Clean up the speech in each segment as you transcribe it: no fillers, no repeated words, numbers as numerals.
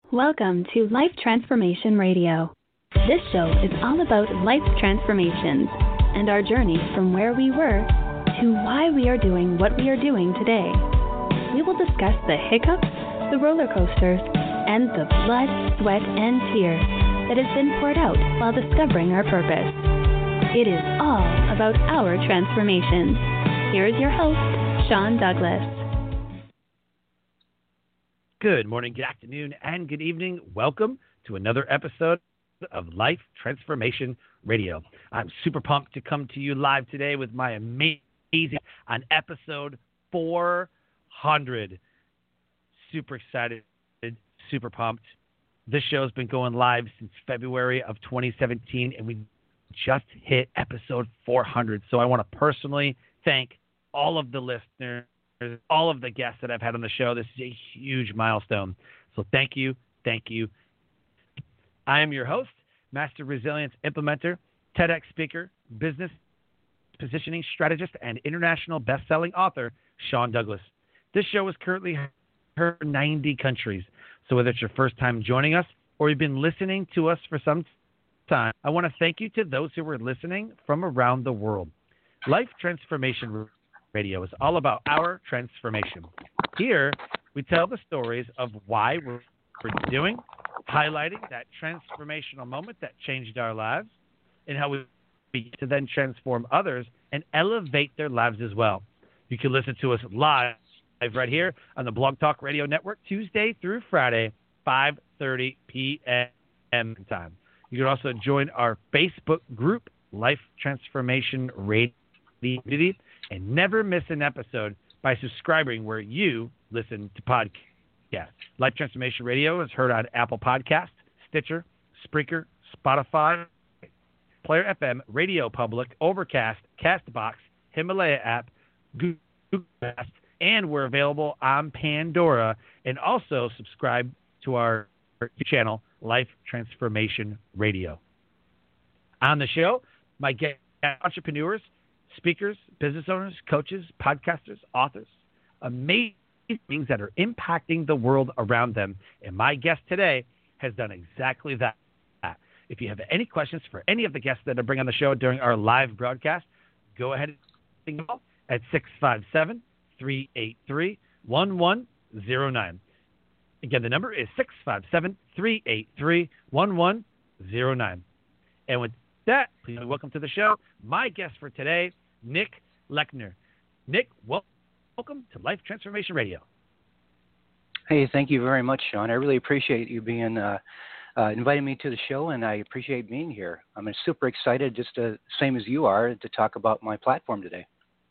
Welcome to Life Transformation Radio. This show is all about life transformations and our journey from where we were to why we are doing what we are doing today. We will discuss the hiccups, the roller coasters, and the blood, sweat, and tears that has been poured out while discovering our purpose. It is all about our transformations. Here is your host, Sean Douglas. Good morning, good afternoon, and good evening. Welcome to another episode of Life Transformation Radio. I'm super pumped to come to you live today with my amazing on episode 400. Super excited, super pumped. This show has been going live since February of 2017, and we just hit episode 400. So I want to personally thank all of the listeners, all of the guests that I've had on the show. This is a huge milestone. So thank you. Thank you. I am your host, Master Resilience Implementer, TEDx speaker, business positioning strategist, and international best-selling author, Sean Douglas. This show is currently heard in 90 countries. So whether it's your first time joining us or you've been listening to us for some time, I want to thank you to those who are listening from around the world. Life Transformation Radio is all about our transformation. Here, we tell the stories of why we're doing, highlighting that transformational moment that changed our lives, and how we begin to then transform others and elevate their lives as well. You can listen to us live right here on the Blog Talk Radio Network, Tuesday through Friday, 5:30 p.m. time. You can also join our Facebook group, Life Transformation Radio, and never miss an episode by subscribing where you listen to podcasts. Life Transformation Radio is heard on Apple Podcasts, Stitcher, Spreaker, Spotify, Player FM, Radio Public, Overcast, CastBox, Himalaya app, Google Cast, and we're available on Pandora. And also subscribe to our channel, Life Transformation Radio. On the show, my guest entrepreneurs, speakers, business owners, coaches, podcasters, authors, amazing things that are impacting the world around them. And my guest today has done exactly that. If you have any questions for any of the guests that I bring on the show during our live broadcast, go ahead and call at 657-383-1109. Again, the number is 657-383-1109. And with that, please welcome to the show my guest for today, Nick Lechner. Nick, welcome to Life Transformation Radio. Hey, thank you very much, Sean. I really appreciate you being inviting me to the show, and I appreciate being here. I'm super excited, just the same as you are, to talk about my platform today.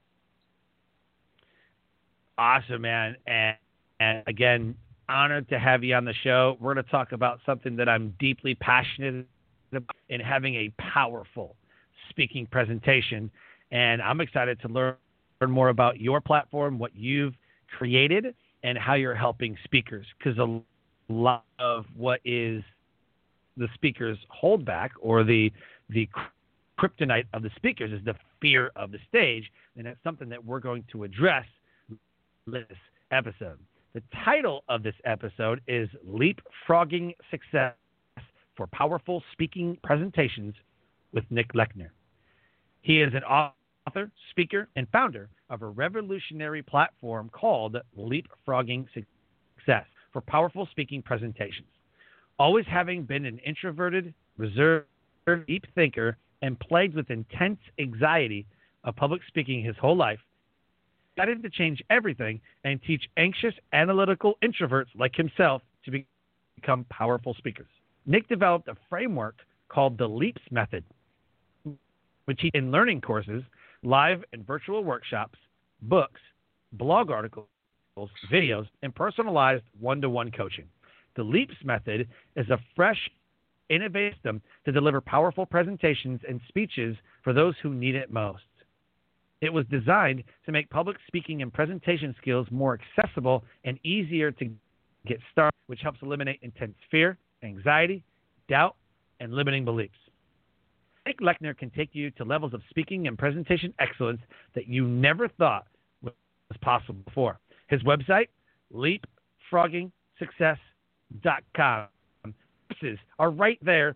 Awesome, man. And again, honored to have you on the show. We're going to talk about something that I'm deeply passionate about in having a powerful speaking presentation. And I'm excited to learn more about your platform, what you've created, and how you're helping speakers. Because a lot of what is the speakers' holdback, or the kryptonite of the speakers, is the fear of the stage. And that's something that we're going to address in this episode. The title of this episode is Leapfrogging Success for Powerful Speaking Presentations with Nick Lechner. He is an author, speaker, and founder of a revolutionary platform called Leapfrogging Success for Powerful Speaking Presentations. Always having been an introverted, reserved, deep thinker, and plagued with intense anxiety of public speaking his whole life, he decided to change everything and teach anxious, analytical introverts like himself to become powerful speakers. Nick developed a framework called the LEAPS method, which he in learning courses, live and virtual workshops, books, blog articles, videos, and personalized one-to-one coaching. The LEAPS method is a fresh, innovative system to deliver powerful presentations and speeches for those who need it most. It was designed to make public speaking and presentation skills more accessible and easier to get started, which helps eliminate intense fear, anxiety, doubt, and limiting beliefs. Nick Lechner can take you to levels of speaking and presentation excellence that you never thought was possible before. His website, leapfroggingsuccess.com, leapfroggingsuccessacademy.com. Courses are right there,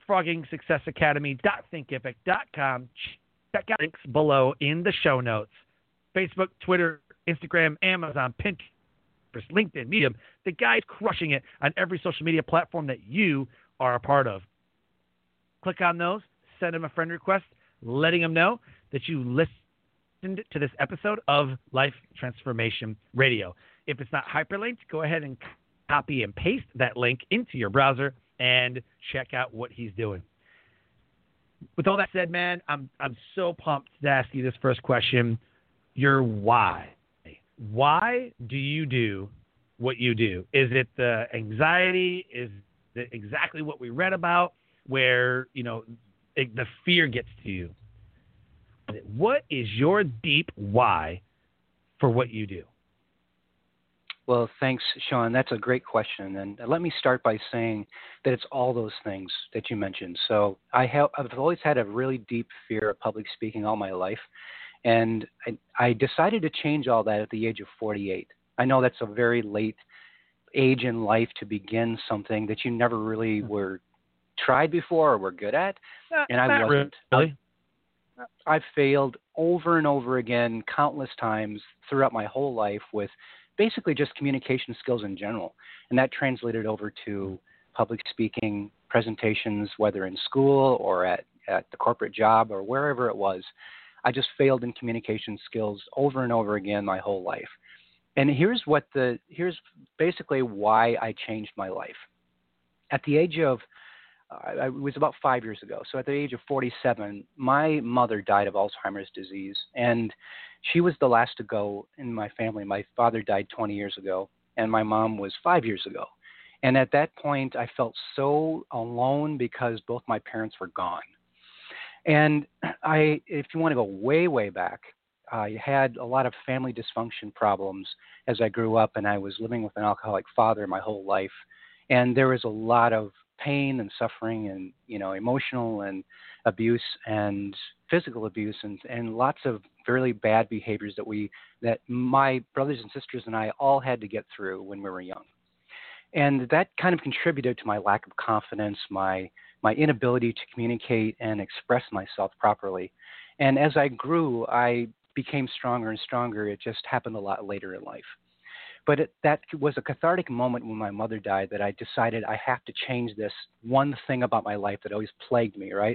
leapfroggingsuccessacademy.thinkific.com. Check out links below in the show notes. Facebook, Twitter, Instagram, Amazon, Pinterest, LinkedIn, Medium. The guy's crushing it on every social media platform that you are a part of. Click on those, send him a friend request, letting him know that you listened to this episode of Life Transformation Radio. If it's not hyperlinked, go ahead and copy and paste that link into your browser and check out what he's doing. With all that said, man, I'm so pumped to ask you this first question. Your why. Why do you do what you do? Is it the anxiety? Is it exactly what we read about where, the fear gets to you? What is your deep why for what you do? Well, thanks, Sean. That's a great question. And let me start by saying that it's all those things that you mentioned. So I've always had a really deep fear of public speaking all my life. And I decided to change all that at the age of 48. I know that's a very late age in life to begin something that you never really were tried before or were good at. And I wasn't. Really. I've failed over and over again countless times throughout my whole life with basically just communication skills in general. And that translated over to public speaking presentations, whether in school or at the corporate job or wherever it was. I just failed in communication skills over and over again my whole life. And here's basically why I changed my life. At the age of, it was about 5 years ago. So at the age of 47, my mother died of Alzheimer's disease, and she was the last to go in my family. My father died 20 years ago, and my mom was 5 years ago. And at that point, I felt so alone because both my parents were gone. And if you want to go way, way back, I had a lot of family dysfunction problems as I grew up, and I was living with an alcoholic father my whole life. And there was a lot of pain and suffering and, emotional and abuse and physical abuse and lots of really bad behaviors that my brothers and sisters and I all had to get through when we were young. And that kind of contributed to my lack of confidence, my inability to communicate and express myself properly. And as I grew, I became stronger and stronger. It just happened a lot later in life. But that was a cathartic moment when my mother died that I decided I have to change this one thing about my life that always plagued me, right?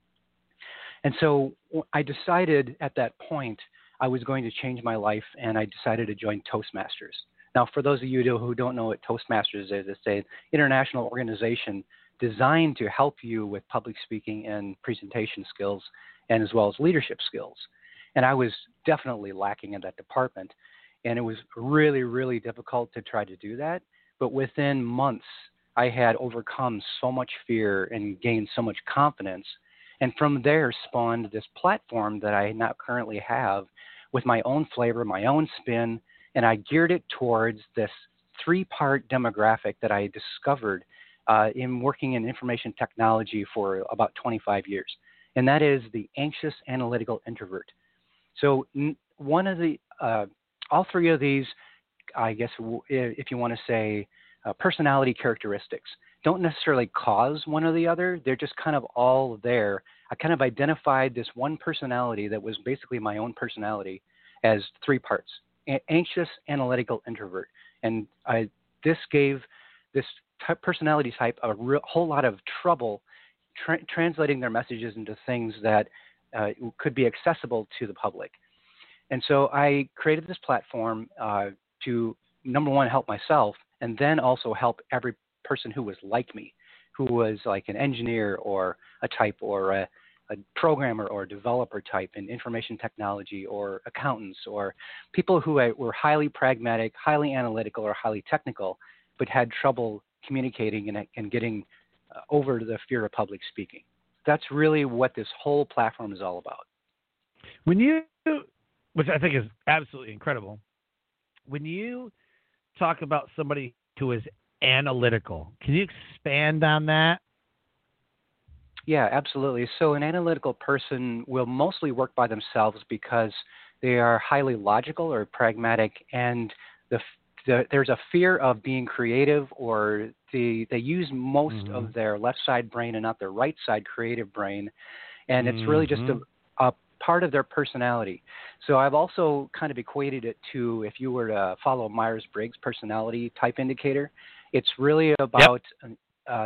And so I decided at that point I was going to change my life, and I decided to join Toastmasters. Now, for those of you who don't know what Toastmasters is, it's an international organization designed to help you with public speaking and presentation skills, and as well as leadership skills. And I was definitely lacking in that department. And it was really, really difficult to try to do that. But within months, I had overcome so much fear and gained so much confidence. And from there spawned this platform that I now currently have with my own flavor, my own spin, and I geared it towards this 3-part demographic that I discovered in working in information technology for about 25 years. And that is the anxious analytical introvert. So one of the all three of these, I guess, if you want to say personality characteristics, don't necessarily cause one or the other. They're just kind of all there. I kind of identified this one personality that was basically my own personality as 3 parts: anxious, analytical, introvert. And this gave this personality type a whole lot of trouble translating their messages into things that could be accessible to the public. And so I created this platform to, number one, help myself, and then also help every person who was like me, who was like an engineer or a type or a programmer or a developer type in information technology, or accountants, or people who were highly pragmatic, highly analytical, or highly technical, but had trouble communicating and getting over the fear of public speaking. That's really what this whole platform is all about. Which I think is absolutely incredible. When you talk about somebody who is analytical, can you expand on that? Yeah, absolutely. So an analytical person will mostly work by themselves because they are highly logical or pragmatic, and there's a fear of being creative, or they use most of their left side brain and not their right side creative brain, and it's really just a part of their personality. So I've also kind of equated it to, if you were to follow Myers-Briggs personality type indicator, it's really about an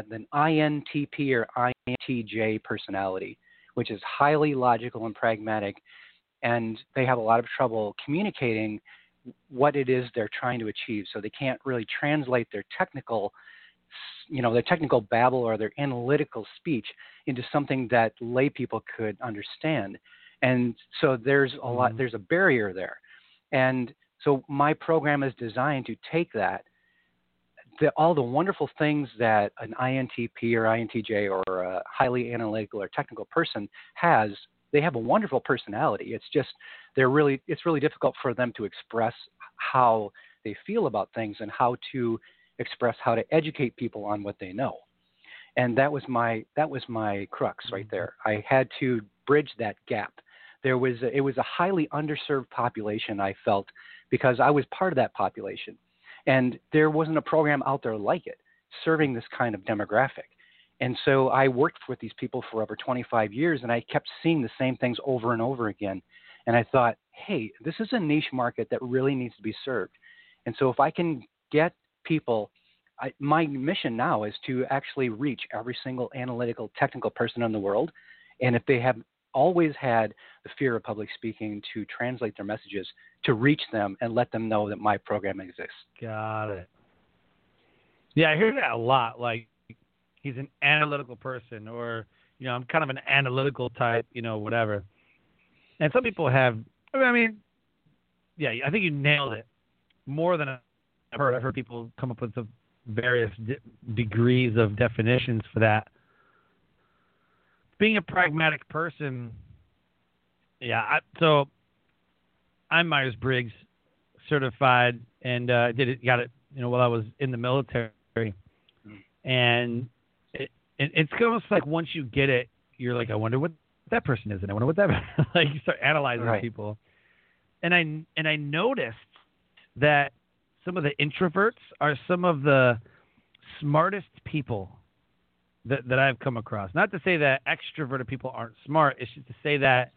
INTP or INTJ personality, which is highly logical and pragmatic, and they have a lot of trouble communicating what it is they're trying to achieve. So they can't really translate their technical babble or their analytical speech into something that lay people could understand. And so there's there's a barrier there. And so my program is designed to take that, all the wonderful things that an INTP or INTJ or a highly analytical or technical person has. They have a wonderful personality. It's just it's really difficult for them to express how they feel about things and how to express how to educate people on what they know. And that was my crux right there. I had to bridge that gap. It was a highly underserved population, I felt, because I was part of that population. And there wasn't a program out there like it, serving this kind of demographic. And so I worked with these people for over 25 years, and I kept seeing the same things over and over again. And I thought, hey, this is a niche market that really needs to be served. And so if I can get people, my mission now is to actually reach every single analytical, technical person in the world. And if they have always had the fear of public speaking, to translate their messages, to reach them and let them know that my program exists. Got it. Yeah, I hear that a lot. Like, he's an analytical person, or, I'm kind of an analytical type, whatever. And some people have, I think you nailed it more than I've heard. I've heard people come up with some various degrees of definitions for that. Being a pragmatic person, so I'm Myers-Briggs certified, and got it, while I was in the military. And it's almost like once you get it, you're like, I wonder what that person is, and I wonder what that like. You start analyzing people, and I noticed that some of the introverts are some of the smartest people that I've come across. Not to say that extroverted people aren't smart. It's just to say that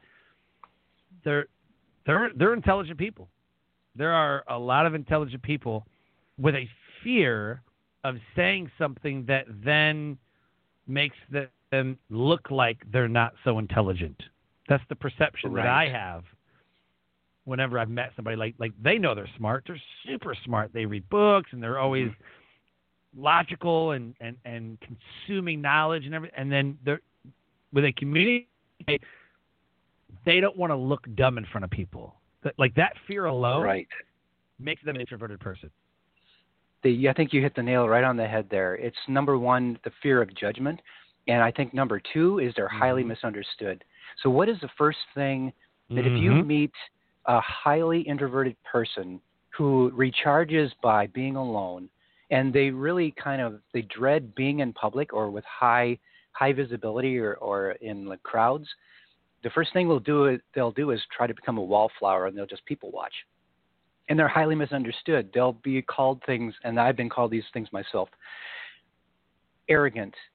they're intelligent people. There are a lot of intelligent people with a fear of saying something that then makes them look like they're not so intelligent. That's the perception that I have whenever I've met somebody. Like they know they're smart. They're super smart. They read books, and they're always logical and consuming knowledge and everything. And then when they communicate, they don't want to look dumb in front of people. Like that fear alone makes them an introverted person. I think you hit the nail right on the head there. It's number one, the fear of judgment. And I think number two is they're highly misunderstood. So what is the first thing that if you meet a highly introverted person who recharges by being alone, and they really they dread being in public or with high visibility or in the crowds, the first thing they'll do is try to become a wallflower, and they'll just people watch. And they're highly misunderstood. They'll be called things, and I've been called these things myself: arrogant,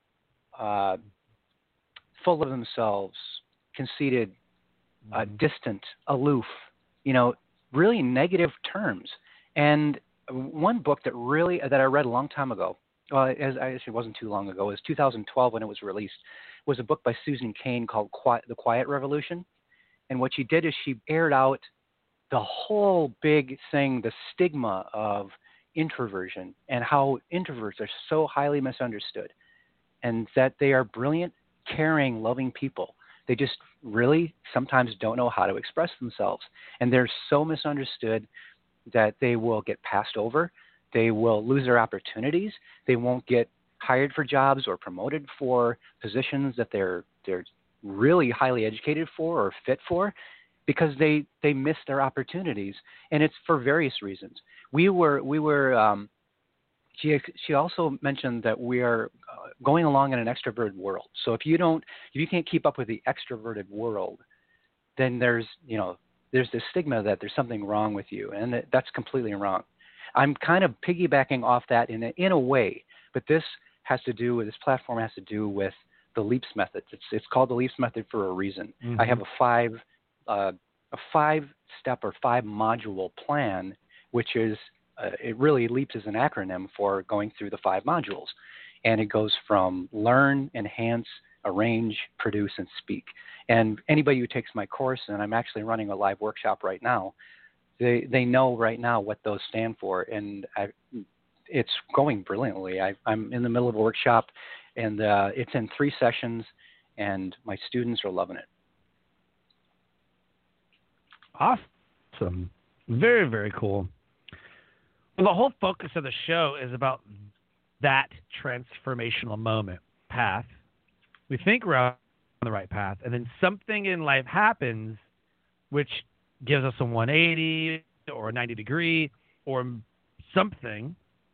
full of themselves, conceited, distant, aloof, really negative terms. And one book that I read a long time ago, it wasn't too long ago, it was 2012 when it was released, was a book by Susan Cain called The Quiet Revolution. And what she did is she aired out the whole big thing, the stigma of introversion, and how introverts are so highly misunderstood, and that they are brilliant, caring, loving people. They just really sometimes don't know how to express themselves. And they're so misunderstood that they will get passed over. They will lose their opportunities. They won't get hired for jobs or promoted for positions that they're really highly educated for or fit for, because they miss their opportunities. And it's for various reasons. She also mentioned that we are going along in an extroverted world. So if you can't keep up with the extroverted world, then there's this stigma that there's something wrong with you, and that's completely wrong. I'm kind of piggybacking off that in a way, but this platform has to do with the LEAPS method. It's called the LEAPS method for a reason. Mm-hmm. I have a 5-step or 5-module plan, which is LEAPS is an acronym for going through the 5 modules, and it goes from learn, enhance, arrange, produce, and speak. And anybody who takes my course, and I'm actually running a live workshop right now, they know right now what those stand for, and it's going brilliantly. I'm in the middle of a workshop, and it's in 3 sessions, and my students are loving it. Awesome. Very, very cool. Well, the whole focus of the show is about that transformational moment, path. We think we're on the right path, and then something in life happens which gives us a 180 or a 90 degree or something.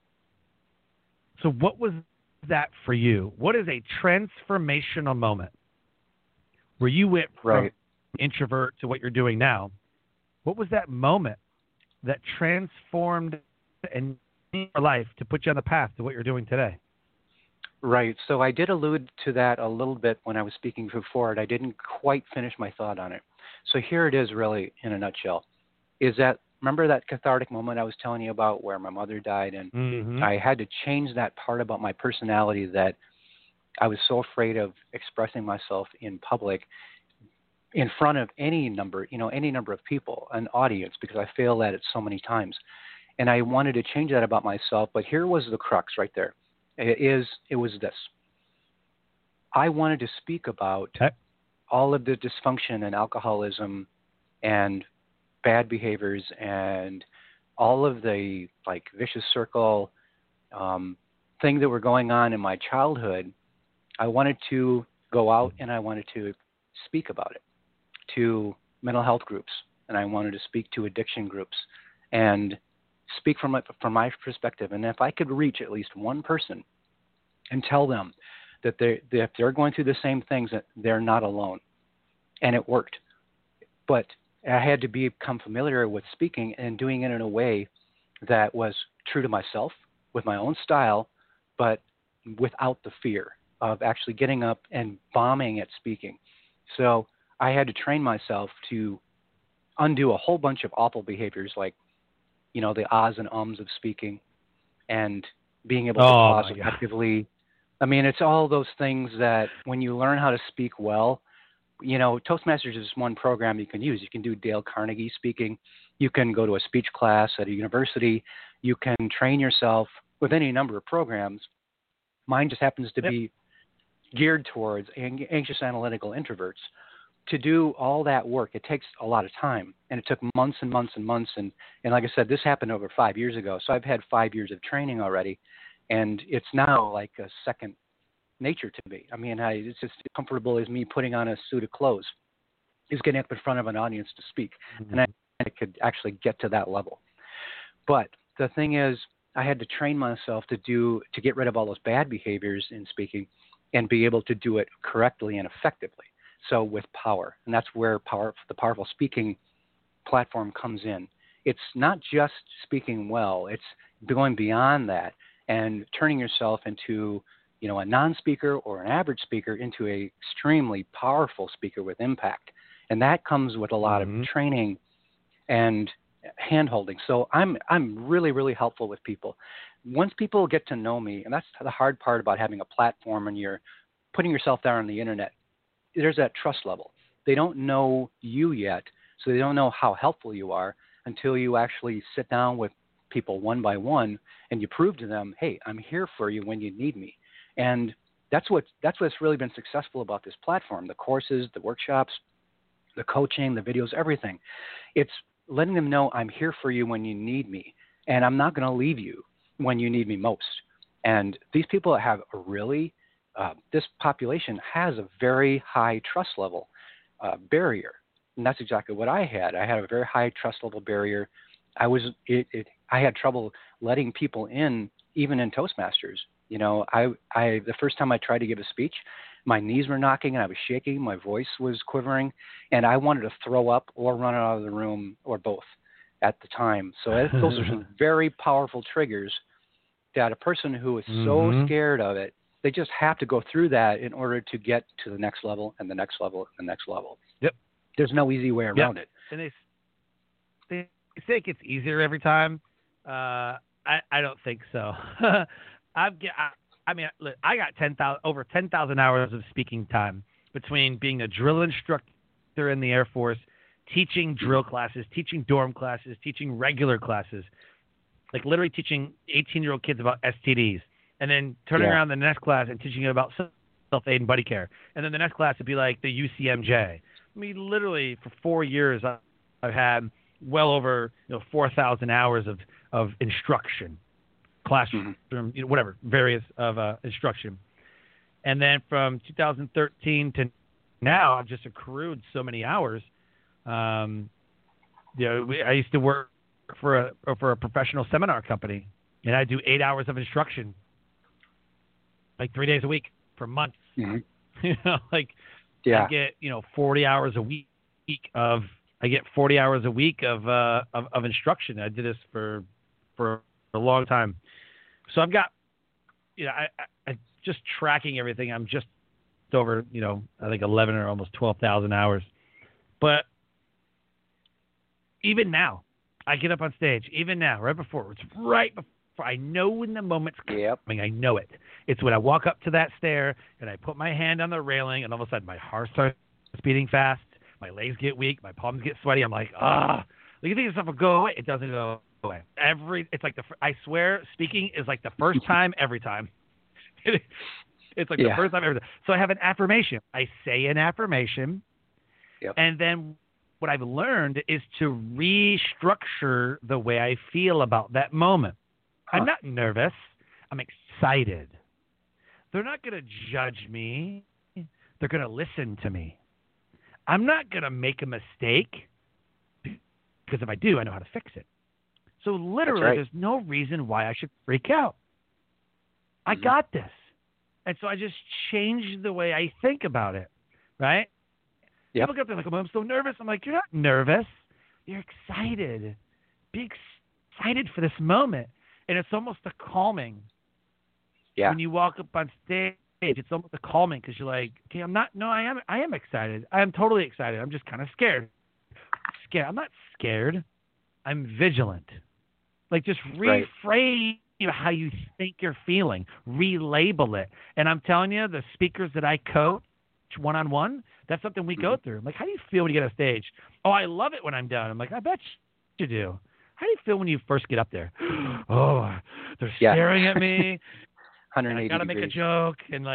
So what was that for you? What is a transformational moment where you went from introvert to what you're doing now? What was that moment that transformed in your life to put you on the path to what you're doing today? Right. So I did allude to that a little bit when I was speaking before, and I didn't quite finish my thought on it. So here it is really in a nutshell. Remember that cathartic moment I was telling you about where my mother died, and I had to change that part about my personality that I was so afraid of expressing myself in public in front of any number of people, an audience, because I failed at it so many times. And I wanted to change that about myself, but here was the crux right there. It was this. I wanted to speak about all of the dysfunction and alcoholism and bad behaviors and all of the vicious circle things that were going on in my childhood. I wanted to go out and I wanted to speak about it to mental health groups, and I wanted to speak to addiction groups and speak from my perspective. And if I could reach at least one person and tell them that if they're going through the same things, that they're not alone. And it worked. But I had to become familiar with speaking and doing it in a way that was true to myself, with my own style, but without the fear of actually getting up and bombing at speaking. So I had to train myself to undo a whole bunch of awful behaviors like, the ahs and ums of speaking and being able to pause effectively. I mean, it's all those things that when you learn how to speak well, Toastmasters is one program you can use. You can do Dale Carnegie speaking. You can go to a speech class at a university. You can train yourself with any number of programs. Mine just happens to be geared towards anxious analytical introverts. To do all that work, it takes a lot of time, and it took months and months and months. And like I said, this happened over 5 years ago, so I've had 5 years of training already, and it's now like a second nature to me. I mean, it's just as comfortable as me putting on a suit of clothes, is getting up in front of an audience to speak, and I could actually get to that level. But the thing is, I had to train myself to get rid of all those bad behaviors in speaking and be able to do it correctly and effectively. So with power, and that's where the Powerful Speaking platform comes in. It's not just speaking well, it's going beyond that and turning yourself into, a non-speaker or an average speaker into a extremely powerful speaker with impact. And that comes with a lot of training and hand-holding. So I'm really, really helpful with people. Once people get to know me, and that's the hard part about having a platform and you're putting yourself there on the internet, there's that trust level. They don't know you yet, so they don't know how helpful you are until you actually sit down with people one by one and you prove to them, hey, I'm here for you when you need me. And that's what's really been successful about this platform, the courses, the workshops, the coaching, the videos, everything. It's letting them know I'm here for you when you need me, and I'm not going to leave you when you need me most. And these people have a really this population has a very high trust level barrier, and that's exactly what I had. I had a very high trust level barrier. I had trouble letting people in, even in Toastmasters. The first time I tried to give a speech, my knees were knocking and I was shaking, my voice was quivering, and I wanted to throw up or run out of the room or both. at the time. So those are some very powerful triggers that a person who is so scared of it, they just have to go through that in order to get to the next level and the next level and the next level. Yep. There's no easy way around it. And they say it gets easier every time. I don't think so. I got over 10,000 hours of speaking time between being a drill instructor in the Air Force, teaching drill classes, teaching dorm classes, teaching regular classes, like literally teaching 18-year-old kids about STDs, and then turning around the next class and teaching them about self-aid and buddy care. And then the next class would be like the UCMJ. I mean, literally for 4 years, I've had well over 4,000 hours of instruction, classroom, whatever, various of instruction. And then from 2013 to now, I've just accrued so many hours. I used to work for a professional seminar company, and I do 8 hours of instruction, like 3 days a week for months. I get 40 hours a week of instruction. I did this for a long time, so I've got I just tracking everything. I'm just over I think 11 or almost 12,000 hours, but even now, I get up on stage. Even now, right before I know when the moment's coming. I know it. It's when I walk up to that stair and I put my hand on the railing, and all of a sudden my heart starts beating fast. My legs get weak. My palms get sweaty. I'm like, you think stuff will go away? It doesn't go away. I swear, speaking is like the first time every time. It's like the first time every time. So I have an affirmation. I say an affirmation, and then what I've learned is to restructure the way I feel about that moment. I'm not nervous. I'm excited. They're not going to judge me. They're going to listen to me. I'm not going to make a mistake, because if I do, I know how to fix it. So literally, there's no reason why I should freak out. I got this. And so I just changed the way I think about it, right? People get up there like, I'm so nervous. I'm like, you're not nervous. You're excited. Be excited for this moment. And it's almost a calming. Yeah. When you walk up on stage, it's almost a calming, because you're like, okay, I am excited. I am totally excited. I'm just kind of scared. I'm not scared. I'm vigilant. Like, just reframe how you think you're feeling. Relabel it. And I'm telling you, the speakers that I coach one-on-one, that's something we go through. I'm like, how do you feel when you get on stage? Oh, I love it when I'm done. I'm like, I bet you do. How do you feel when you first get up there? Oh, they're staring at me. 180 I got to make a joke. And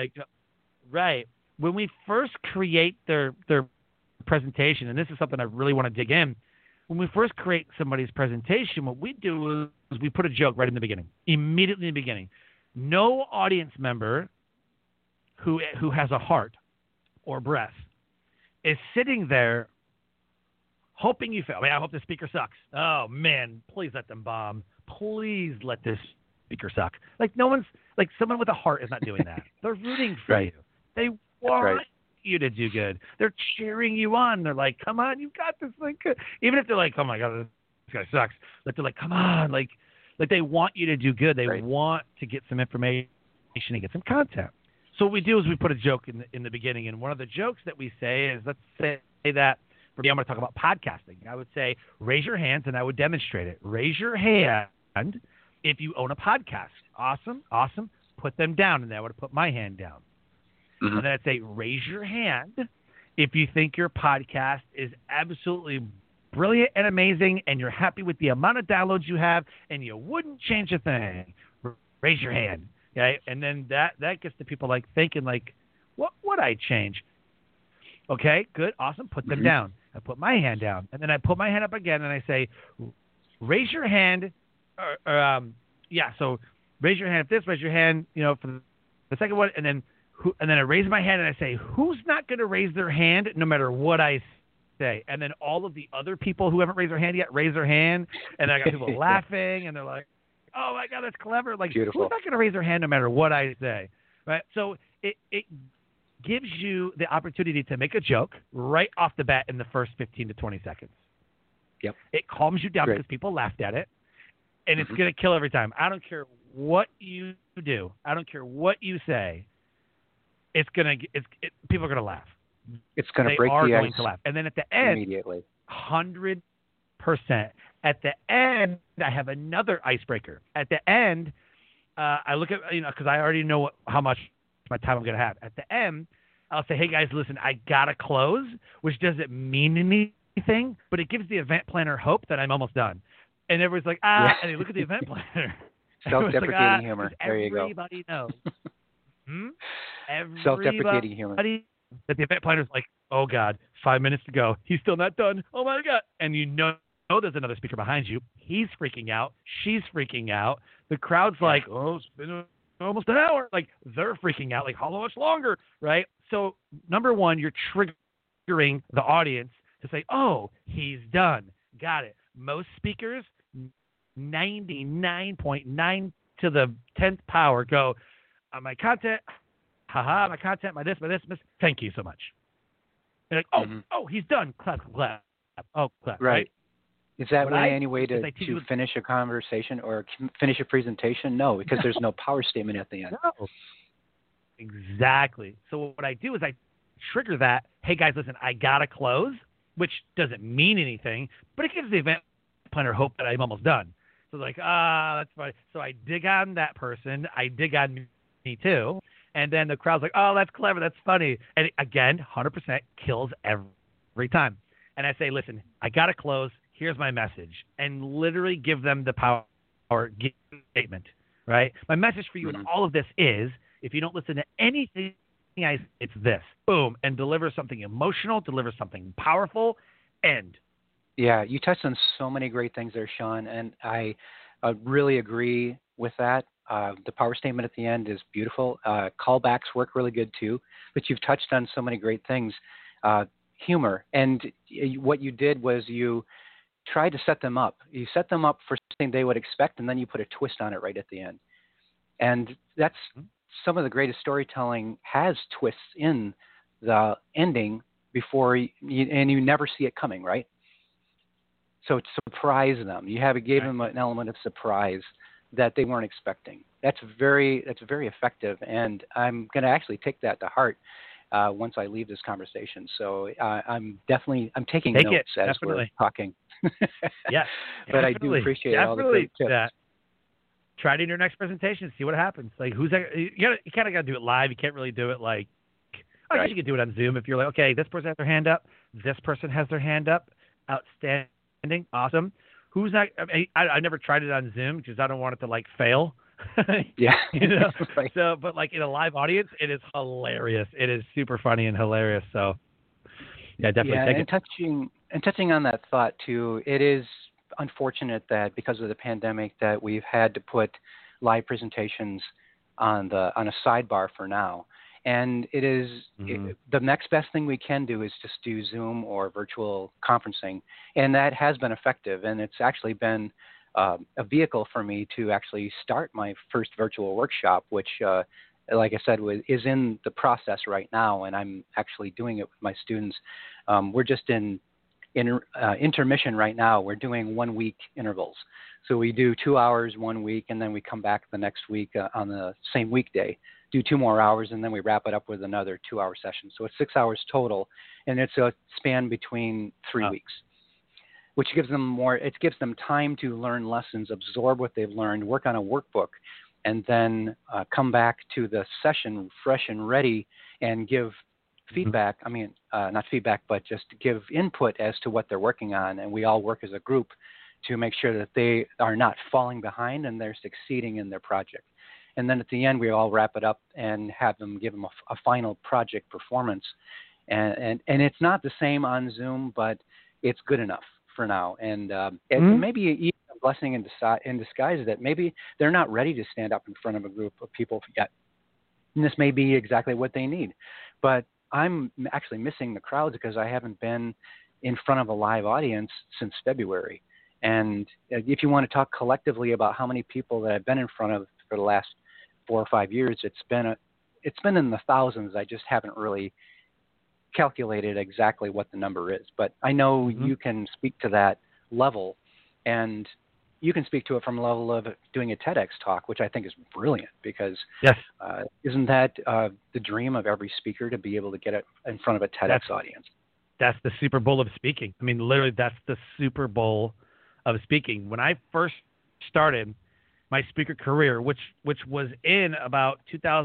when we first create their presentation, and this is something I really want to dig in, when we first create somebody's presentation, what we do is we put a joke right in the beginning, immediately in the beginning. No audience member who has a heart or breath is sitting there hoping you fail. I hope the speaker sucks. Oh, man, please let them bomb. Please let this speaker suck. Like, no one's – like, someone with a heart is not doing that. They're rooting for you. They want you to do good. They're cheering you on. They're like, come on, you got this thing good. Even if they're like, oh, my God, this guy sucks. Like, they're like, come on. Like they want you to do good. They want to get some information and get some content. So what we do is we put a joke in the beginning. And one of the jokes that we say is, let's say that – for me, I'm going to talk about podcasting. I would say, raise your hands, and I would demonstrate it. Raise your hand if you own a podcast. Awesome. Put them down, and then I would put my hand down. And then I'd say, raise your hand if you think your podcast is absolutely brilliant and amazing, and you're happy with the amount of downloads you have, and you wouldn't change a thing. Raise your hand. Okay? And then that gets the people like thinking, like, what would I change? Okay, good, awesome. Put them down. I put my hand down, and then I put my hand up again, and I say, raise your hand. So raise your hand if this, raise your hand, for the second one, and then I raise my hand, and I say, who's not going to raise their hand no matter what I say? And then all of the other people who haven't raised their hand yet raise their hand, and I got people laughing, and they're like, oh, my God, that's clever. Like, Beautiful. Who's not going to raise their hand no matter what I say? Right? So it gives you the opportunity to make a joke right off the bat in the first 15 to 20 seconds. Yep. It calms you down Great. because people laughed at it, and it's Mm-hmm. going to kill every time. I don't care what you do. I don't care what you say. People are going to laugh. It's going to They break are the going ice to laugh. And then at the end, immediately. 100%. At the end, I have another icebreaker. At the end, I look at, because I already know how much my time I'm going to have. At the end, I'll say, hey, guys, listen, I got to close, which doesn't mean anything, but it gives the event planner hope that I'm almost done. And everybody's like, Yeah. and they look at the event planner. Self-deprecating humor. There you go. Everybody knows. Self-deprecating humor. That the event planner's like, oh, God, 5 minutes to go. He's still not done. Oh, my God. And you know there's another speaker behind you. He's freaking out. She's freaking out. The crowd's like, oh, it's been almost an hour. Like, they're freaking out. Like, how much longer, right? So, number one, you're triggering the audience to say, oh, he's done. Got it. Most speakers, 99.9 to the 10th power go, my content, my content, my this, thank you so much. And like, oh, he's done. Clap, clap. Oh, clap. Right. Is that any way to finish a conversation or finish a presentation? No, because there's no power statement at the end. No. Exactly. So what I do is I trigger that, hey, guys, listen, I got to close, which doesn't mean anything, but it gives the event planner hope that I'm almost done. So like, that's funny. So I dig on that person. I dig on me too. And then the crowd's like, oh, that's clever. That's funny. And again, 100% kills every time. And I say, listen, I got to close. Here's my message. And literally give them the power statement, right? My message for you in all of this is, if you don't listen to anything, it's this. Boom. And deliver something emotional, deliver something powerful, end. Yeah, you touched on so many great things there, Sean, and I really agree with that. The power statement at the end is beautiful. Callbacks work really good too, but you've touched on so many great things. Humor, and what you did was you tried to set them up. You set them up for something they would expect, and then you put a twist on it right at the end. And that's some of the greatest storytelling has twists in the ending before and you never see it coming, right? So surprise them. You gave them an element of surprise that they weren't expecting. That's very effective, and I'm going to actually take that to heart once I leave this conversation. So I'm taking notes as we're talking. Yeah, but I do appreciate all the great tips. Try it in your next presentation. See what happens. Like, who's that? You kind of got to do it live. You can't really do it like. I guess you can do it on Zoom if you're like, okay, this person has their hand up. This person has their hand up. Outstanding, awesome. Who's that? I never tried it on Zoom because I don't want it to like fail. Yeah. Right. So, but like in a live audience, it is hilarious. It is super funny and hilarious. So, yeah, definitely take it. And touching on that thought too, it is unfortunate that because of the pandemic that we've had to put live presentations on a sidebar for now. And it is the next best thing we can do is just do Zoom or virtual conferencing, and that has been effective. And it's actually been a vehicle for me to actually start my first virtual workshop, which, like I said, is in the process right now, and I'm actually doing it with my students. We're just in intermission right now. We're doing 1 week intervals. So we do 2 hours 1 week, and then we come back the next week on the same weekday, do 2 more hours, and then we wrap it up with another 2-hour session. So it's 6 hours total, and it's a span between 3 weeks, which gives them time to learn lessons, absorb what they've learned, work on a workbook, and then come back to the session fresh and ready and give feedback. I mean, not feedback, but just give input as to what they're working on. And we all work as a group to make sure that they are not falling behind and they're succeeding in their project. And then at the end, we all wrap it up and give them a final project performance. And it's not the same on Zoom, but it's good enough for now. And maybe even a blessing in disguise that maybe they're not ready to stand up in front of a group of people yet. And this may be exactly what they need. But I'm actually missing the crowds because I haven't been in front of a live audience since February. And if you want to talk collectively about how many people that I've been in front of for the last 4 or 5 years, it's been in the thousands. I just haven't really calculated exactly what the number is. But I know you can speak to that level, and you can speak to it from a level of doing a TEDx talk, which I think is brilliant because Yes. Isn't that the dream of every speaker to be able to get it in front of a TEDx audience? That's the Super Bowl of speaking. I mean, literally, that's the Super Bowl of speaking. When I first started my speaker career, which was in about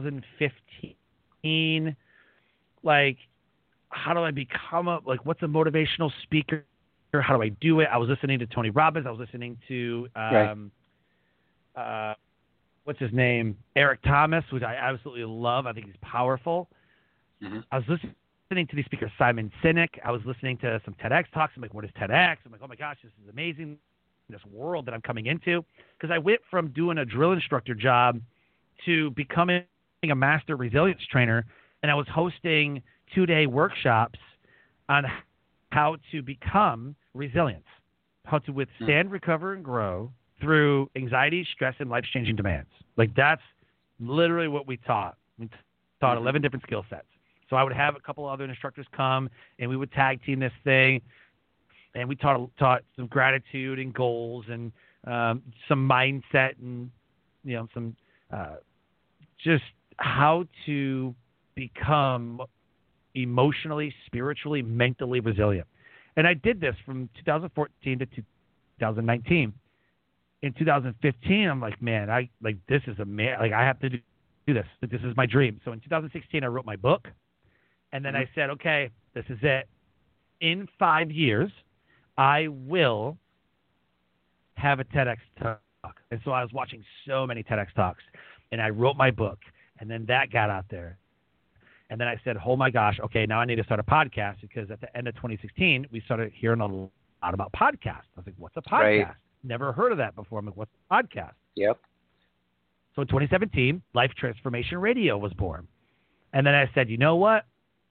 2015, like, how do I become what's a motivational speaker? How do I do it? I was listening to Tony Robbins. I was listening to what's his name? Eric Thomas, which I absolutely love. I think he's powerful. Mm-hmm. I was listening to these speakers, Simon Sinek. I was listening to some TEDx talks. I'm like, what is TEDx? I'm like, oh my gosh, this is amazing. This world that I'm coming into. Because I went from doing a drill instructor job to becoming a master resilience trainer. And I was hosting 2-day workshops on how to become resilient, how to withstand, recover, and grow through anxiety, stress, and life-changing demands. Like, that's literally what we taught. We taught 11 different skill sets. So I would have a couple other instructors come, and we would tag team this thing, and we taught some gratitude and goals and some mindset and, some just how to become emotionally, spiritually, mentally resilient. And I did this from 2014 to 2019. In 2015, I'm like, man, this is I have to do this. This is my dream. So in 2016, I wrote my book, and then I said, okay, this is it. In 5 years, I will have a TEDx talk. And so I was watching so many TEDx talks, and I wrote my book, and then that got out there. And then I said, oh my gosh, okay, now I need to start a podcast, because at the end of 2016, we started hearing a lot about podcasts. I was like, what's a podcast? Right. Never heard of that before. I'm like, what's a podcast? Yep. So in 2017, Life Transformation Radio was born. And then I said, you know what?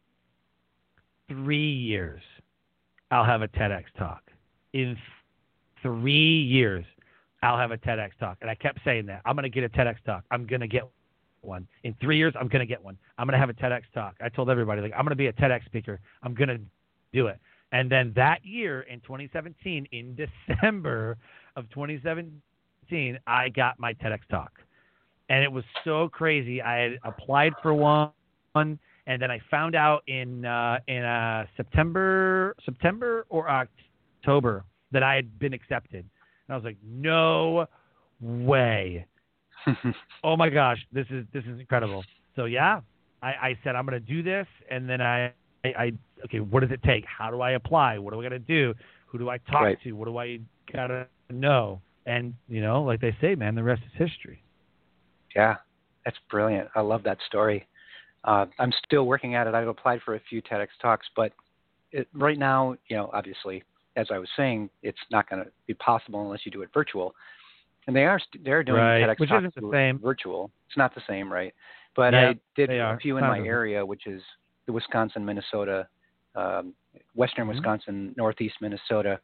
3 years, I'll have a TEDx talk. In 3 years, I'll have a TEDx talk. And I kept saying that. I'm going to get a TEDx talk. I'm going to get one. In 3 years, I'm going to get one. I'm going to have a TEDx talk. I told everybody, I'm going to be a TEDx speaker. I'm going to do it. And then that year, in 2017, in December of 2017, I got my TEDx talk. And it was so crazy. I had applied for one, and then I found out in September or October that I had been accepted. And I was like, no way. Oh my gosh, this is incredible. So yeah, I said I'm going to do this, and then I okay, what does it take? How do I apply? What do I got to do? Who do I talk to? What do I got to know? And like they say, man, the rest is history. Yeah, that's brilliant. I love that story. I'm still working at it. I've applied for a few TEDx talks, but right now, obviously, as I was saying, it's not going to be possible unless you do it virtual. And they're doing TEDx which talks isn't the same. Virtual. It's not the same, right? But yeah, I did a few in my area, which is the Wisconsin, Minnesota, western Wisconsin, northeast Minnesota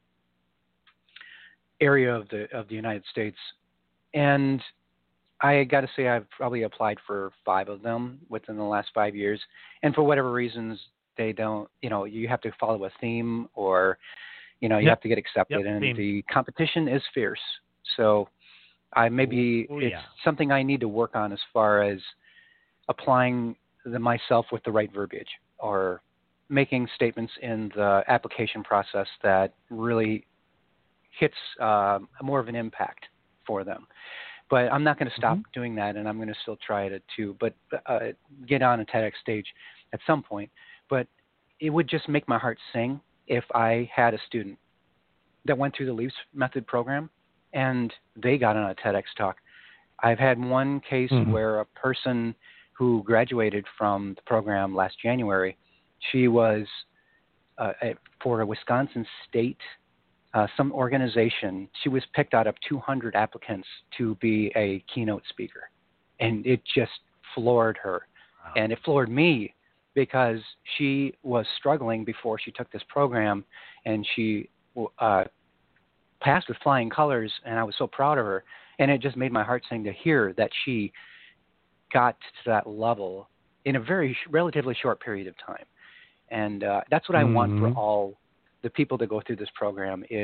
area of the United States. And I got to say, I've probably applied for 5 of them within the last 5 years. And for whatever reasons, they don't, you have to follow a theme, or, you have to get accepted. And the competition is fierce. So it's something I need to work on as far as applying myself with the right verbiage, or making statements in the application process that really hits more of an impact for them. But I'm not going to stop doing that, and I'm going to still try it too. But get on a TEDx stage at some point. But it would just make my heart sing if I had a student that went through the Leaps Method program and they got on a TEDx talk. I've had one case where a person who graduated from the program last January, she was for a Wisconsin state, some organization, she was picked out of 200 applicants to be a keynote speaker. And it just floored her. Wow. And it floored me, because she was struggling before she took this program, and she passed with flying colors, and I was so proud of her. And it just made my heart sing to hear that she got to that level in a very relatively short period of time. And that's what I want for all the people that go through this program, is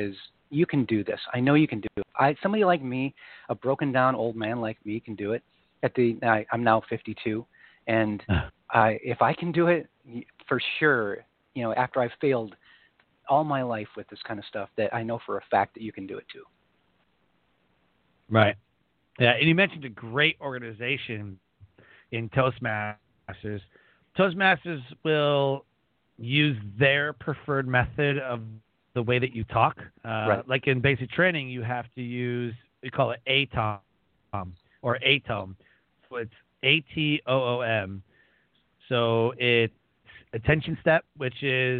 you can do this. I know you can do it. Somebody like me, a broken down old man like me, can do it. I'm now 52, and if I can do it, for sure, after I've failed all my life with this kind of stuff, that I know for a fact that you can do it too. Right. Yeah, and you mentioned a great organization in Toastmasters. Toastmasters will use their preferred method of the way that you talk. Right. Like in basic training, you have to use, we call it ATOM or ATOM. So it's ATOOM. So it's attention step, which is,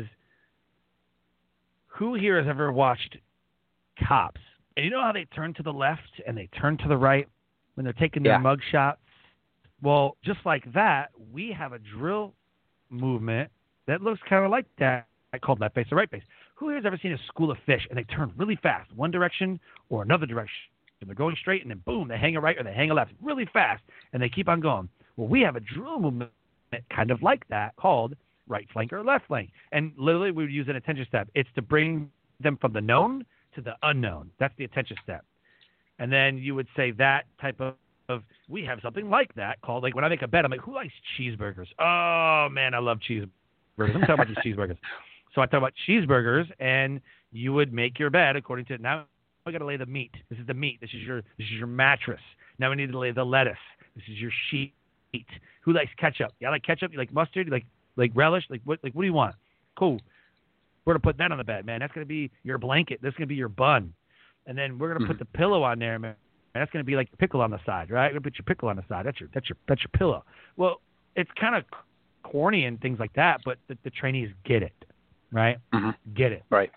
who here has ever watched cops? And you know how they turn to the left and they turn to the right when they're taking their mug shots? Well, just like that, we have a drill movement that looks kind of like that, called left face or right face. Who here has ever seen a school of fish and they turn really fast, one direction or another direction? And they're going straight and then boom, they hang a right or they hang a left really fast and they keep on going. Well, we have a drill movement kind of like that called right flank or left flank. And literally we would use an attention step. It's to bring them from the known to the unknown. That's the attention step. And then you would say that type of we have something like that called, like when I make a bet, I'm like, who likes cheeseburgers? Oh, man, I love cheeseburgers. I'm talking about these cheeseburgers. So I talk about cheeseburgers, and you would make your bet according to, now I got to lay the meat. This is the meat. This is your mattress. Now we need to lay the lettuce. This is your sheet. Who likes ketchup? You like ketchup? You like mustard? You like relish? What do you want? Cool. We're going to put that on the bed, man. That's going to be your blanket. That's going to be your bun. And then we're going to put the pillow on there, man. That's going to be like the pickle on the side, right? You're going to put your pickle on the side. That's your pillow. Well, it's kind of corny and things like that, but the trainees get it, right? Mm-hmm. Get it. Right.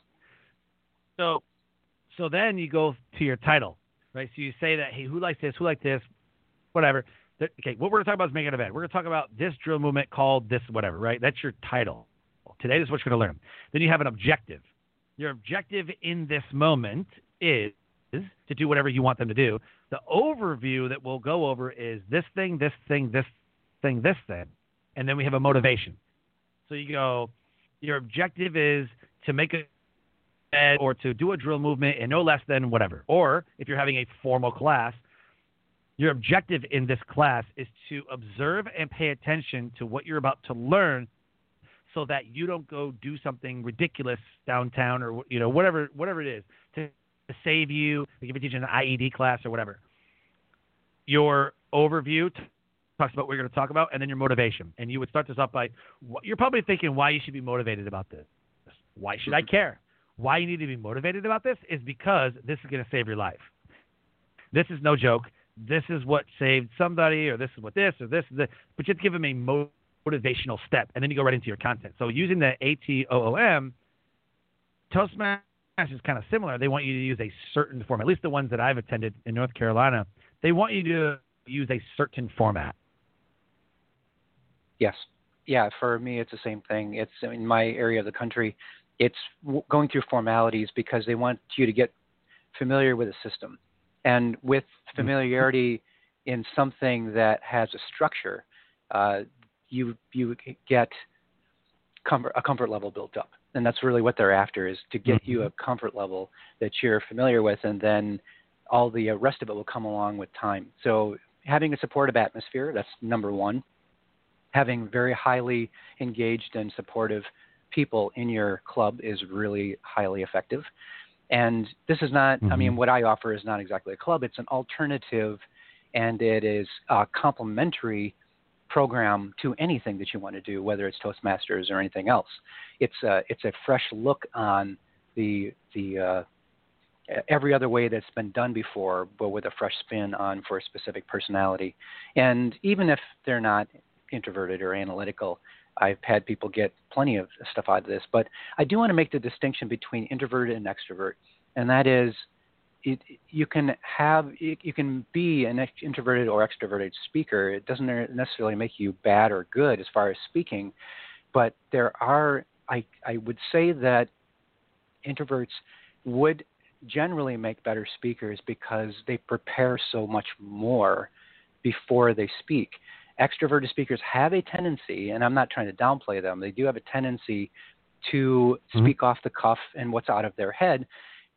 So then you go to your title, right? So you say that, hey, who likes this? Who likes this? Whatever. Okay, what we're going to talk about is making an event. We're going to talk about this drill movement called this whatever, right? That's your title. Today, this is what you're going to learn. Then you have an objective. Your objective in this moment is to do whatever you want them to do. The overview that we'll go over is this thing, this thing, this thing, this thing. And then we have a motivation. So you go, your objective is to make a or to do a drill movement in no less than whatever. Or if you're having a formal class, your objective in this class is to observe and pay attention to what you're about to learn so that you don't go do something ridiculous downtown or whatever it is to save you. Like if you're teaching an IED class or whatever. Your overview talks about what you're going to talk about, and then your motivation. And you would start this off by, you're probably thinking why you should be motivated about this. Why should I care? Why you need to be motivated about this is because this is going to save your life. This is no joke. This is what saved somebody, or this is what this, or this is this. But you have to give them a motivational step, and then you go right into your content. So using the ATOOM, Toastmasters is kind of similar. They want you to use a certain format. At least the ones that I've attended in North Carolina, they want you to use a certain format. Yes. Yeah, for me, it's the same thing. It's in my area of the country, it's going through formalities because they want you to get familiar with the system. And with familiarity in something that has a structure, you get a comfort level built up. And that's really what they're after, is to get you a comfort level that you're familiar with, and then all the rest of it will come along with time. So having a supportive atmosphere, that's number one. Having very highly engaged and supportive people in your club is really highly effective. And this is not, I mean, what I offer is not exactly a club. It's an alternative, and it is a complementary program to anything that you want to do, whether it's Toastmasters or anything else. It's a fresh look on the every other way that's been done before, but with a fresh spin on for a specific personality. And even if they're not introverted or analytical, I've had people get plenty of stuff out of this, but I do want to make the distinction between introverted and extrovert, and that is, you can be an introverted or extroverted speaker. It doesn't necessarily make you bad or good as far as speaking, but there are, I would say that introverts would generally make better speakers because they prepare so much more before they speak. Extroverted speakers have a tendency, and I'm not trying to downplay them, they do have a tendency to speak off the cuff and what's out of their head.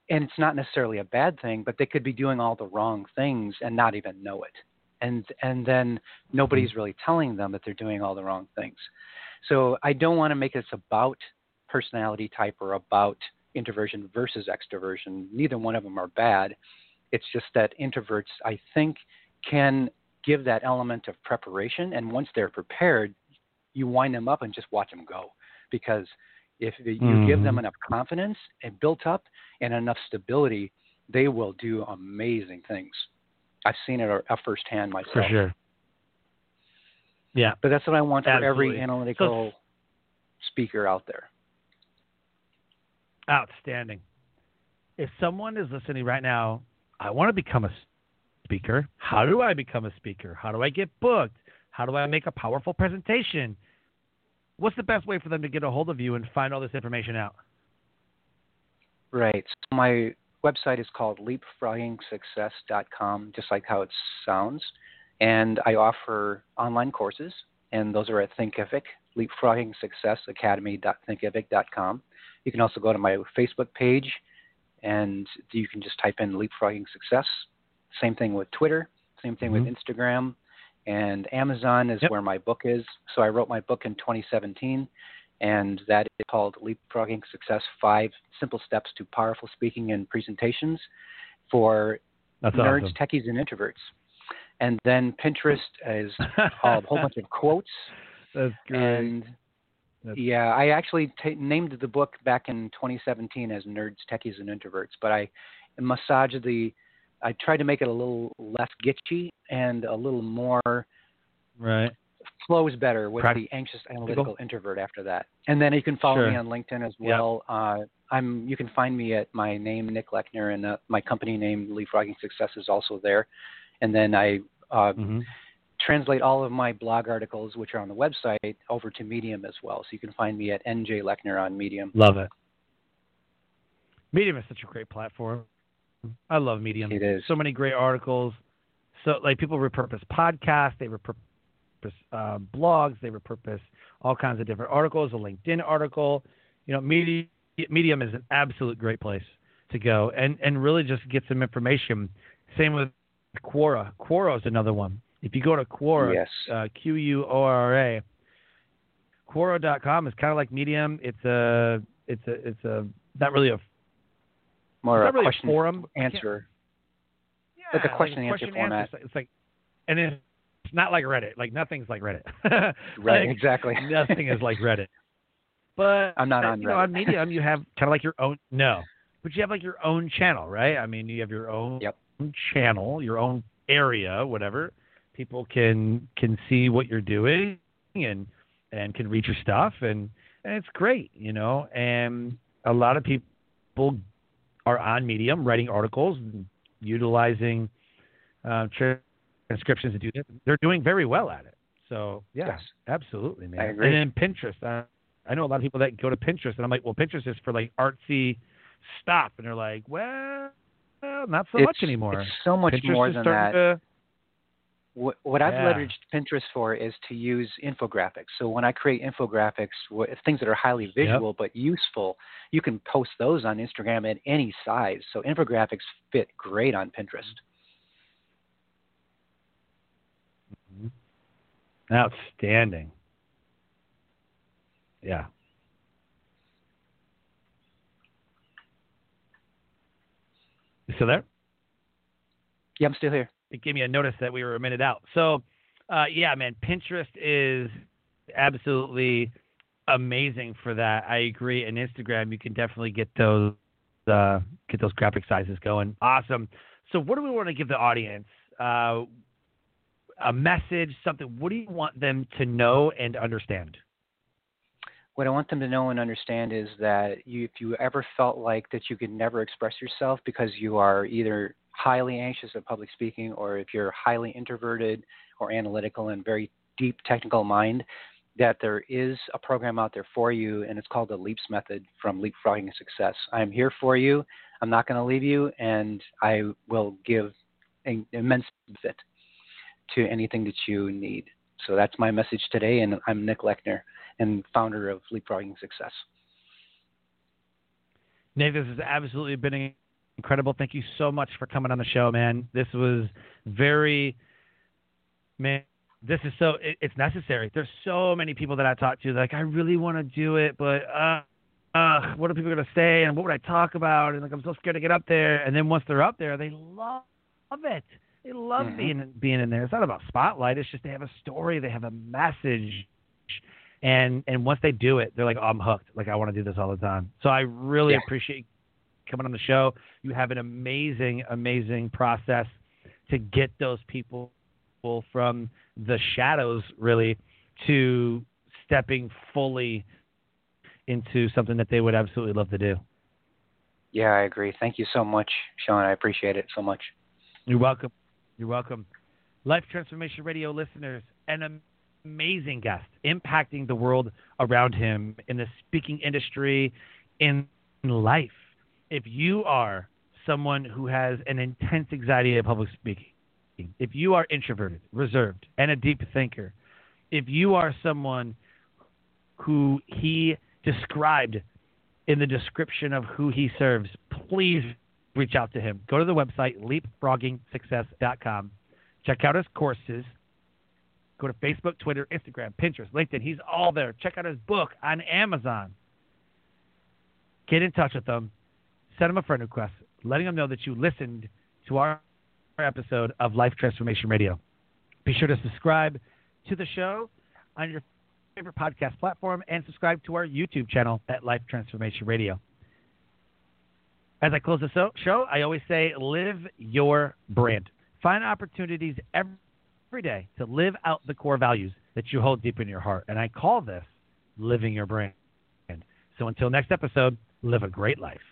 and it's not necessarily a bad thing, but they could be doing all the wrong things and not even know it. And then nobody's really telling them that they're doing all the wrong things. So I don't want to make this about personality type or about introversion versus extroversion. Neither one of them are bad. It's just that introverts, I think, can give that element of preparation. And once they're prepared, you wind them up and just watch them go. Because if you give them enough confidence and built up and enough stability, they will do amazing things. I've seen it firsthand myself. For sure. Yeah. But that's what I want for Absolutely. every analytical speaker out there. Outstanding. If someone is listening right now, I want to become a speaker. How do I become a speaker? How do I get booked? How do I make a powerful presentation? What's the best way for them to get a hold of you and find all this information out? Right. So my website is called leapfroggingsuccess.com, just like how it sounds. And I offer online courses, and those are at Thinkific, leapfroggingsuccessacademy.thinkific.com. You can also go to my Facebook page, and you can just type in Leapfrogging Success. Same thing with Twitter, same thing with Instagram, and Amazon is where my book is. So I wrote my book in 2017, and that is called Leapfrogging Success, 5 Simple Steps to Powerful Speaking and Presentations for Nerds, awesome. Techies, and Introverts. And then Pinterest is a whole bunch of quotes. That's great. And I actually named the book back in 2017 as Nerds, Techies, and Introverts, but I tried to make it a little less gitchy and a little more flows better with the anxious analytical introvert after that. And then you can follow me on LinkedIn as well. You can find me at my name, Nick Lechner, and my company name, Leapfrogging Success, is also there. And then I translate all of my blog articles, which are on the website, over to Medium as well. So you can find me at NJ Lechner on Medium. Love it. Medium is such a great platform. I love Medium. It is. So many great articles. So like people repurpose podcasts, they repurpose blogs, they repurpose all kinds of different articles, a LinkedIn article. You know, Medium is an absolute great place to go and really just get some information. Same with Quora. Quora is another one. If you go to Quora, Quora, Quora.com is kind of like Medium. It's not really a question forum answer. Like a question and answer format. It's like, and it's not like Reddit. Like nothing's like Reddit. Right, exactly. Nothing is like Reddit. But I'm not on Reddit. On Medium, you have kind of like your own. No, but you have like your own channel, right? I mean, you have your own channel, your own area, whatever. People can see what you're doing and can read your stuff, and it's great, you know. And a lot of people are on Medium writing articles and utilizing transcriptions to do that. They're doing very well at it. So yes, absolutely, man. I agree. And then Pinterest. I know a lot of people that go to Pinterest, and I'm like, well, Pinterest is for like artsy stuff, and they're like, well, not so much anymore. It's so much Pinterest more than that. What I've Yeah. leveraged Pinterest for is to use infographics. So when I create infographics, things that are highly visual but useful, you can post those on Instagram at any size. So infographics fit great on Pinterest. Mm-hmm. Outstanding. Yeah. You still there? Yeah, I'm still here. It gave me a notice that we were a minute out. So, yeah, man, Pinterest is absolutely amazing for that. I agree. And Instagram, you can definitely get those graphic sizes going. Awesome. So, what do we want to give the audience? A message, something. What do you want them to know and understand? What I want them to know and understand is that if you ever felt like that you could never express yourself because you are either highly anxious at public speaking, or if you're highly introverted or analytical and very deep technical mind, that there is a program out there for you, and it's called the LEAPS method from Leapfrogging Success. I'm here for you. I'm not going to leave you, and I will give an immense benefit to anything that you need. So that's my message today, and I'm Nick Lechner, and founder of Leapfrogging Success. Nick, this has absolutely been incredible. Thank you so much for coming on the show, man. This was it's necessary. There's so many people that I talk to, like, I really want to do it, but what are people going to say, and what would I talk about? And like, I'm so scared to get up there. And then once they're up there, they love it. They love being in there. It's not about spotlight. It's just they have a story. They have a message. And once they do it, they're like, oh, I'm hooked. Like, I want to do this all the time. So I really appreciate you coming on the show. You have an amazing, amazing process to get those people from the shadows, really, to stepping fully into something that they would absolutely love to do. Yeah, I agree. Thank you so much, Sean. I appreciate it so much. You're welcome. You're welcome. Life Transformation Radio listeners, an amazing guest impacting the world around him in the speaking industry, in life. If you are someone who has an intense anxiety of public speaking, if you are introverted, reserved, and a deep thinker, if you are someone who he described in the description of who he serves, please reach out to him. Go to the website, leapfroggingsuccess.com. Check out his courses. Go to Facebook, Twitter, Instagram, Pinterest, LinkedIn. He's all there. Check out his book on Amazon. Get in touch with him. Send him a friend request, letting him know that you listened to our episode of Life Transformation Radio. Be sure to subscribe to the show on your favorite podcast platform and subscribe to our YouTube channel at Life Transformation Radio. As I close the show, I always say, live your brand. Find opportunities every day to live out the core values that you hold deep in your heart. And I call this living your brand. So until next episode, live a great life.